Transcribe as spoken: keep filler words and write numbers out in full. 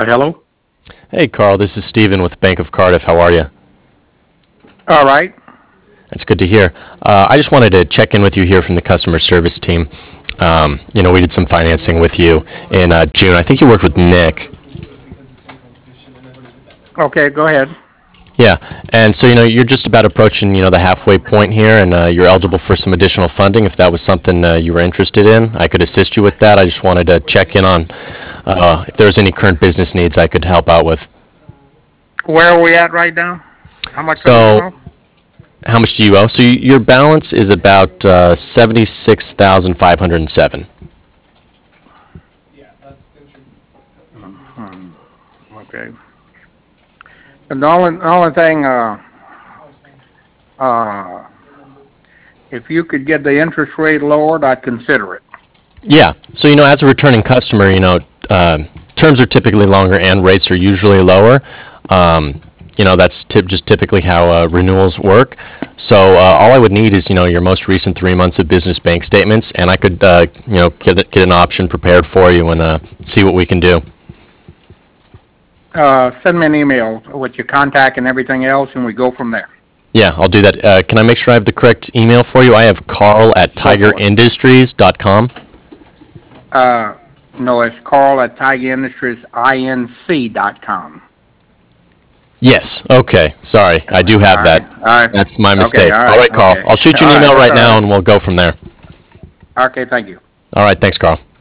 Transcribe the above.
Uh, hello. Hey, Carl, this is Steven with Bank of Cardiff. How are you? All right. That's good to hear. Uh, I just wanted to check in with you here from the customer service team. Um, you know, we did some financing with you in uh, June. I think you worked with Nick. Okay, go ahead. Yeah, and so, you know, you're just about approaching, you know, the halfway point here, and uh, you're eligible for some additional funding. If that was something uh, you were interested in, I could assist you with that. I just wanted to check in on uh, if there was any current business needs I could help out with. Where are we at right now? How much are we So, owe? how much do you owe? So, y- your balance is about uh, seventy-six thousand five hundred seven. Hmm, okay. And the only, the only thing, uh, uh, if you could get the interest rate lowered, I'd consider it. Yeah. So, you know, as a returning customer, you know, uh, terms are typically longer and rates are usually lower. Um, you know, that's tip, just typically how uh, renewals work. So, uh, all I would need is, you know, your most recent three months of business bank statements, and I could, uh, you know, get, it- get an option prepared for you and uh, see what we can do. Uh, send me an email with your contact and everything else, and we go from there. Yeah, I'll do that. Uh, can I make sure I have the correct email for you? I have carl at Go tiger for it. industries dot com. Uh, no, it's Carl at Tiger Industries Inc dot com. Yes. Okay. Sorry. I do All have right. that. All right. That's my Okay. mistake. All All right. right, Carl. Okay. I'll shoot you All an right. email That's right all now right. and we'll go from there. Okay. Thank you. All right. Thanks, Carl.